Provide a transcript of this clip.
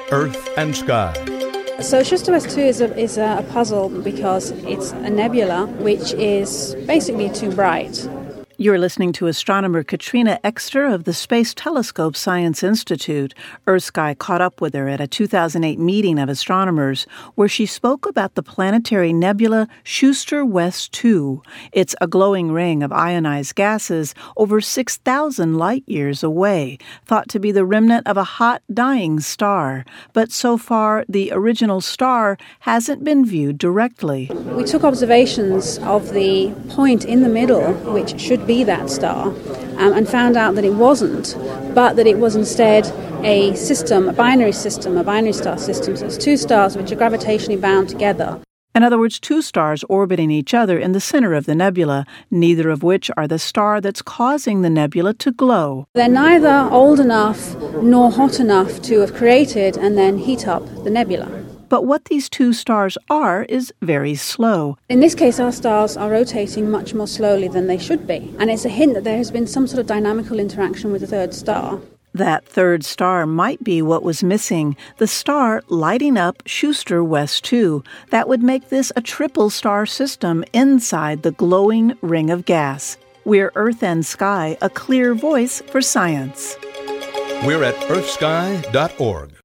Earth and Sky. So Schuster-West 2 is a puzzle because it's a nebula which is basically too bright. You're listening to astronomer Katrina Exter of the Space Telescope Science Institute. EarthSky caught up with her at a 2008 meeting of astronomers where she spoke about the planetary nebula Schuster-West 2. It's a glowing ring of ionized gases over 6,000 light-years away, thought to be the remnant of a hot, dying star. But so far, the original star hasn't been viewed directly. We took observations of the point in the middle, which should be that star, and found out that it wasn't, but that it was instead a system, a binary star system. So it's two stars which are gravitationally bound together. In other words, two stars orbiting each other in the center of the nebula, neither of which are the star that's causing the nebula to glow. They're neither old enough nor hot enough to have created and then heat up the nebula. But what these two stars are is very slow. In this case, our stars are rotating much more slowly than they should be. And it's a hint that there has been some sort of dynamical interaction with the third star. That third star might be what was missing, the star lighting up Schuster-West 2. That would make this a triple star system inside the glowing ring of gas. We're Earth and Sky, a clear voice for science. We're at earthsky.org.